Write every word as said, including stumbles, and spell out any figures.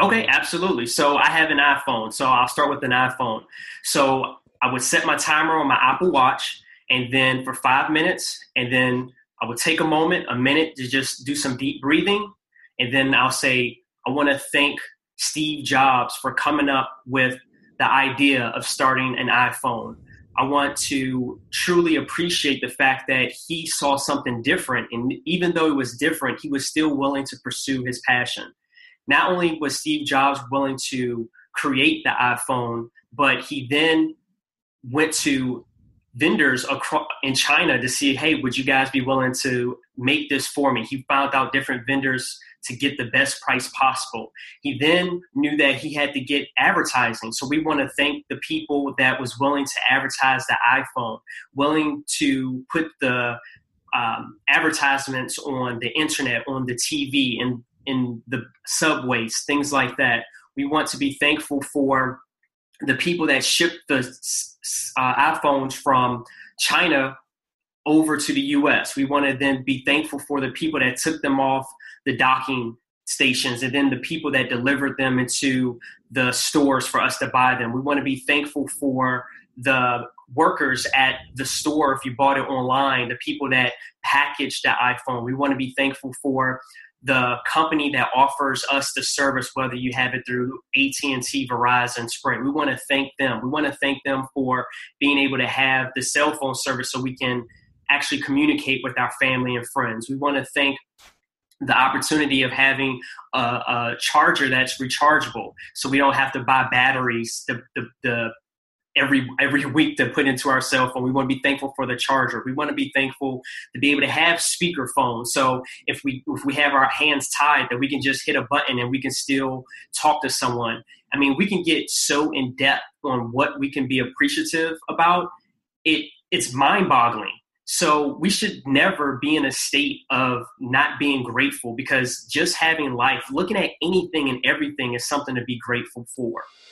Okay, absolutely. So I have an iPhone. So I'll start with an iPhone. So I would set my timer on my Apple Watch and then for five minutes, and then I would take a moment, a minute to just do some deep breathing. And then I'll say, I want to thank Steve Jobs for coming up with the idea of starting an iPhone. I want to truly appreciate the fact that he saw something different. And even though it was different, he was still willing to pursue his passion. Not only was Steve Jobs willing to create the iPhone, but he then went to vendors across in China to see, hey, would you guys be willing to make this for me? He found out different vendors to get the best price possible. He then knew that he had to get advertising. So we want to thank the people that was willing to advertise the iPhone, willing to put the um, advertisements on the internet, on the T V, and in the subways, things like that. We want to be thankful for the people that shipped the uh, iPhones from China over to the U S. We want to then be thankful for the people that took them off the docking stations and then the people that delivered them into the stores for us to buy them. We want to be thankful for the workers at the store if you bought it online, the people that packaged the iPhone. We want to be thankful for the company that offers us the service, whether you have it through A T and T, Verizon, Sprint. We want to thank them. We want to thank them for being able to have the cell phone service so we can actually communicate with our family and friends. We want to thank the opportunity of having a, a charger that's rechargeable so we don't have to buy batteries the, the, the every every week to put into our cell phone. We want to be thankful for the charger. We want to be thankful to be able to have speaker phones. So if we if we have our hands tied, that we can just hit a button and we can still talk to someone. I mean, we can get so in depth on what we can be appreciative about. It it's mind-boggling. So we should never be in a state of not being grateful, because just having life, looking at anything and everything is something to be grateful for.